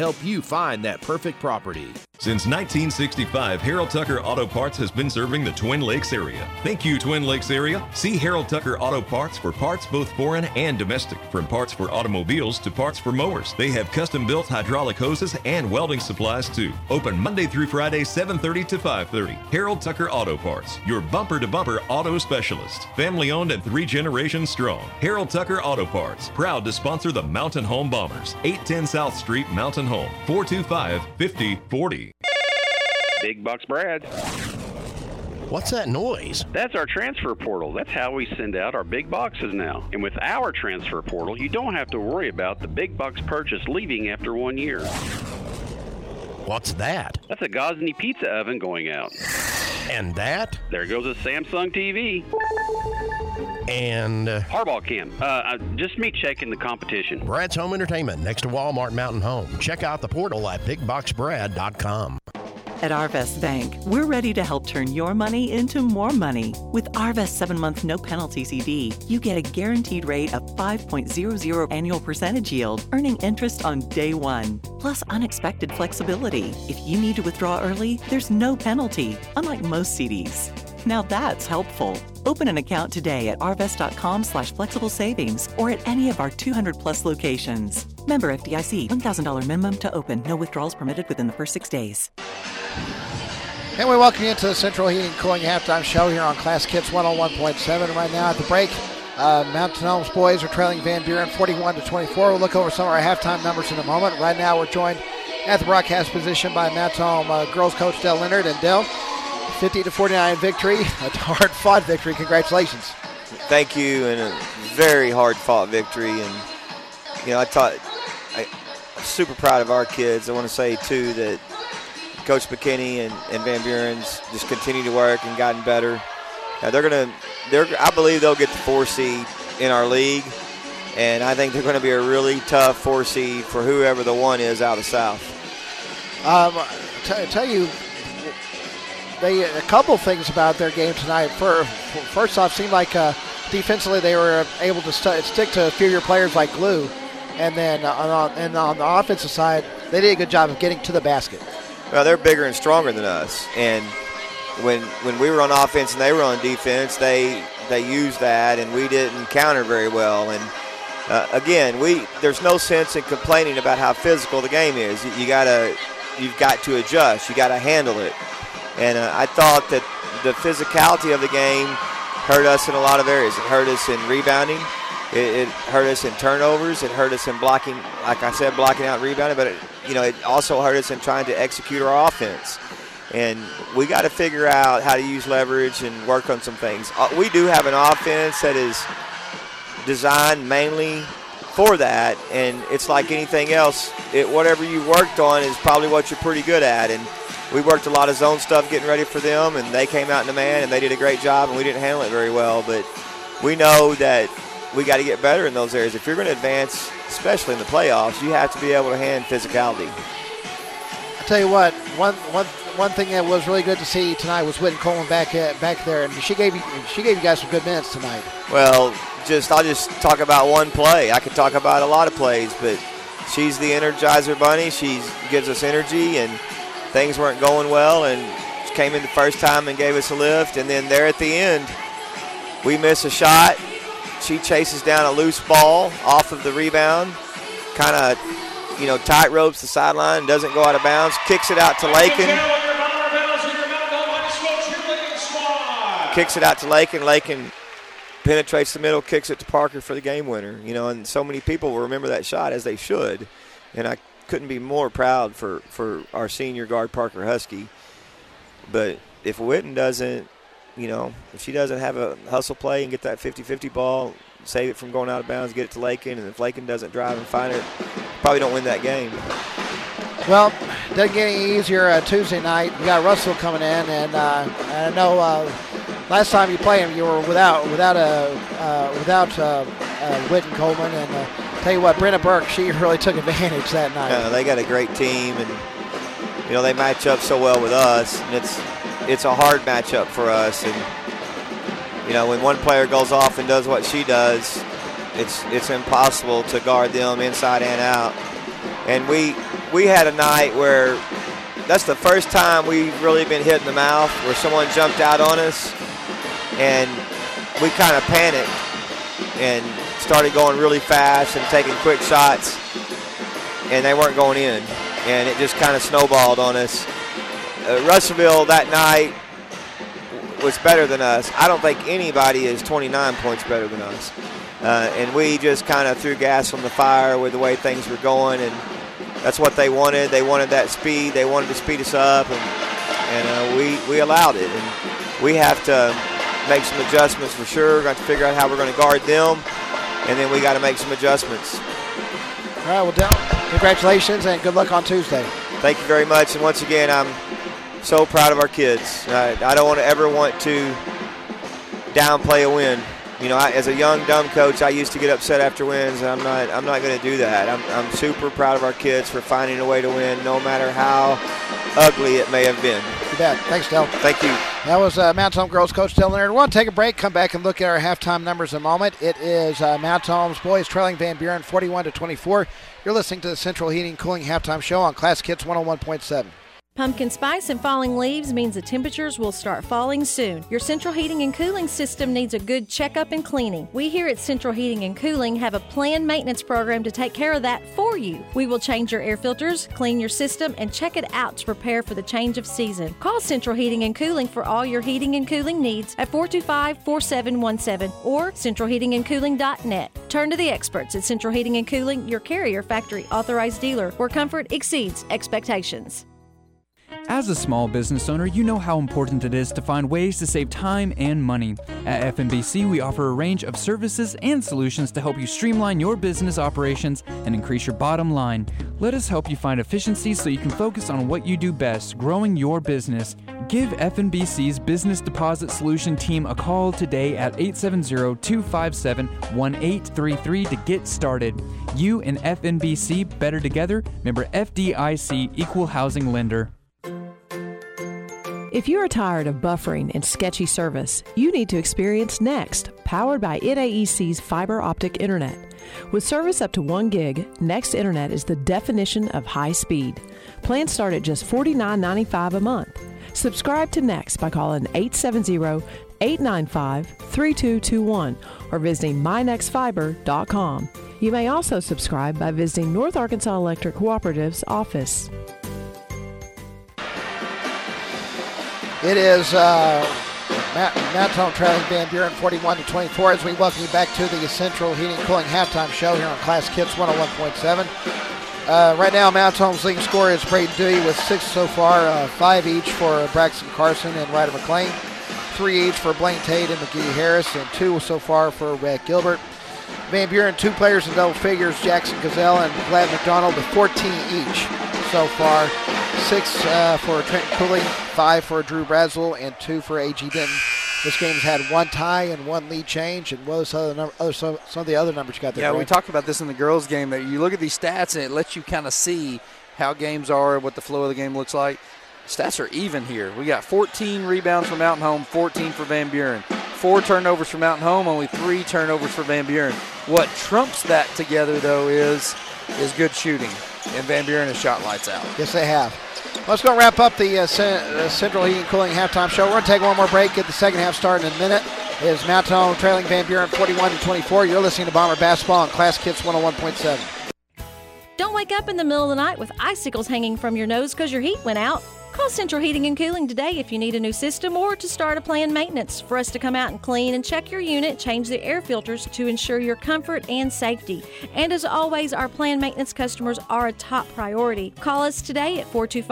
help you find that perfect property. Since 1965, Harold Tucker Auto Parts has been serving the Twin Lakes area. Thank you, Twin Lakes area. See Harold Tucker Auto Parts for parts both foreign and domestic. From parts for automobiles to parts for mowers. They have custom-built hydraulic hoses and welding supplies too. Open Monday through Friday, 7:30 to 5:30. Harold Tucker Auto Parts, your bumper-to-bumper auto specialist. Family-owned and 3 generations strong. Harold Tucker Auto Parts, proud to sponsor the Mountain Home Bombers. 810 South Street, Mountain Home. 425-5040. Big Bucks Brad. What's that noise? That's our transfer portal. That's how we send out our big boxes now. And with our transfer portal, you don't have to worry about the big bucks purchase leaving after 1 year. What's that? That's a Gosney pizza oven going out. And that? There goes a Samsung TV. And Hardball cam. Just me checking the competition. Brad's Home Entertainment next to Walmart Mountain Home. Check out the portal at bigboxbrad.com. At Arvest Bank, we're ready to help turn your money into more money. With Arvest 7-month no-penalty CD, you get a guaranteed rate of 5.00 annual percentage yield, earning interest on day one, plus unexpected flexibility. If you need to withdraw early, there's no penalty, unlike most CDs. Now that's helpful. Open an account today at arvest.com/flexible savings or at any of our 200-plus locations. Member FDIC, $1,000 minimum to open. No withdrawals permitted within the first 6 days. And we welcome you into the Central Heating Cooling Halftime Show here on Classic Hits 101.7. Right now at the break, Mountain Homes boys are trailing Van Buren 41-24. We'll look over some of our halftime numbers in a moment. Right now we're joined at the broadcast position by Mountain Home girls coach Dell Leonard. And Dell, 50-49 victory, a hard-fought victory. Congratulations. Thank you, and a very hard-fought victory. And, you know, I'm super proud of our kids. I want to say, too, that Coach McKinney and Van Buren's just continue to work and gotten better. I believe they'll get the 4 seed in our league, and I think they're going to be a really tough 4 seed for whoever the 1 is out of the South. Tell you, a couple things about their game tonight. First off, seemed like defensively they were able to stick to a few of your players like glue, and then on the offensive side, they did a good job of getting to the basket. Well, they're bigger and stronger than us, and when we were on offense and they were on defense, they used that, and we didn't counter very well. And again, there's no sense in complaining about how physical the game is. You've got to adjust. You got to handle it. And I thought that the physicality of the game hurt us in a lot of areas. It hurt us in rebounding. It hurt us in turnovers. It hurt us in blocking, like I said, blocking out and rebounding. But it also hurt us in trying to execute our offense. And we got to figure out how to use leverage and work on some things. We do have an offense that is designed mainly for that, and it's like anything else. Whatever you worked on is probably what you're pretty good at. And we worked a lot of zone stuff getting ready for them, and they came out in the man, and they did a great job, and we didn't handle it very well. But we know that we got to get better in those areas. If you're going to advance, especially in the playoffs, you have to be able to handle physicality. I tell you what, one thing that was really good to see tonight was Whitney Coleman back there, and she gave you guys some good minutes tonight. Well, I'll just talk about one play. I could talk about a lot of plays, but she's the Energizer Bunny. She gives us energy, and things weren't going well, and she came in the first time and gave us a lift, and then there at the end, we miss a shot. She chases down a loose ball off of the rebound, kind of, tight ropes the sideline, doesn't go out of bounds, kicks it out to Lakin. Lakin penetrates the middle, kicks it to Parker for the game winner. And so many people will remember that shot, as they should. And I couldn't be more proud for our senior guard, Parker Husky. But if Witten doesn't, if she doesn't have a hustle play and get that 50-50 ball, save it from going out of bounds, get it to Lakin, and if Lakin doesn't drive and find it, probably don't win that game. Well, it doesn't get any easier Tuesday night. You got Russell coming in, and I know last time you played him, you were without Whitney Coleman, and tell you what, Brenna Burke, she really took advantage that night. Yeah, they got a great team, and they match up so well with us, and it's a hard matchup for us. And when one player goes off and does what she does, it's impossible to guard them inside and out. And we had a night where that's the first time we've really been hit in the mouth, where someone jumped out on us, and we kind of panicked and started going really fast and taking quick shots, and they weren't going in, and it just kind of snowballed on us. Russellville that night was better than us. I don't think anybody is 29 points better than us. And we just kind of threw gas on the fire with the way things were going, and that's what they wanted. They wanted that speed. They wanted to speed us up, and we allowed it. And we have to make some adjustments for sure. We're going to figure out how we're going to guard them, and then we got to make some adjustments. All right, well, Del, congratulations and good luck on Tuesday. Thank you very much. And once again, I'm so proud of our kids. I don't ever want to downplay a win. You know, as a young, dumb coach, I used to get upset after wins, and I'm not going to do that. I'm super proud of our kids for finding a way to win, no matter how ugly it may have been. You bet. Thanks, Del. Thank you. That was Mount Holmes girls coach Del Leonard. We'll take a break, come back and look at our halftime numbers in a moment. It is Mount Holmes boys trailing Van Buren 41-24. You're listening to the Central Heating Cooling Halftime Show on Classic Hits 101.7. Pumpkin spice and falling leaves means the temperatures will start falling soon. Your central heating and cooling system needs a good checkup and cleaning. We here at Central Heating and Cooling have a planned maintenance program to take care of that for you. We will change your air filters, clean your system, and check it out to prepare for the change of season. Call Central Heating and Cooling for all your heating and cooling needs at 425-4717 or centralheatingandcooling.net. Turn to the experts at Central Heating and Cooling, your Carrier Factory authorized dealer, where comfort exceeds expectations. As a small business owner, you know how important it is to find ways to save time and money. At FNBC, we offer a range of services and solutions to help you streamline your business operations and increase your bottom line. Let us help you find efficiencies so you can focus on what you do best, growing your business. Give FNBC's Business Deposit Solution team a call today at 870-257-1833 to get started. You and FNBC, better together. Member FDIC, Equal Housing Lender. If you are tired of buffering and sketchy service, you need to experience Next, powered by NAEC's fiber optic internet. With service up to 1 gig, Next Internet is the definition of high speed. Plans start at just $49.95 a month. Subscribe to Next by calling 870-895-3221 or visiting mynextfiber.com. You may also subscribe by visiting North Arkansas Electric Cooperative's office. It is Mount Holmes trailing Van Buren 41-24 as we welcome you back to the Central Heating Cooling Halftime Show here on Classic Hits 101.7. Right now, Mount Holmes' leading scorer is Braden Dewey with 6 so far, 5 each for Braxton Carson and Ryder McLean, 3 each for Blaine Tate and McGee Harris, and 2 so far for Red Gilbert. Van Buren, 2 players in double figures, Jackson Gazelle and Glad McDonald with 14 each so far. 6 for Trenton Cooley, 5 for Drew Brazel, and 2 for A.G. Denton. This game's had 1 tie and 1 lead change. And what are some of the other numbers you got there? Yeah, Brad? we talked about this in the girls' game. That you look at these stats and it lets you kind of see how games are, what the flow of the game looks like. Stats are even here. We got 14 rebounds for Mountain Home, 14 for Van Buren. 4 turnovers for Mountain Home, only 3 turnovers for Van Buren. What trumps that together, though, is good shooting. And Van Buren has shot lights out. Yes, they have. Let's go wrap up the Central Heating Cooling Halftime Show. We're going to take one more break, get the second half started in a minute. It is Mount Holmes trailing Van Buren 41-24. You're listening to Bomber Basketball on Classic Hits 101.7. Don't wake up in the middle of the night with icicles hanging from your nose because your heat went out. Call Central Heating and Cooling today if you need a new system or to start a planned maintenance for us to come out and clean and check your unit, change the air filters to ensure your comfort and safety. And as always, our planned maintenance customers are a top priority. Call us today at 425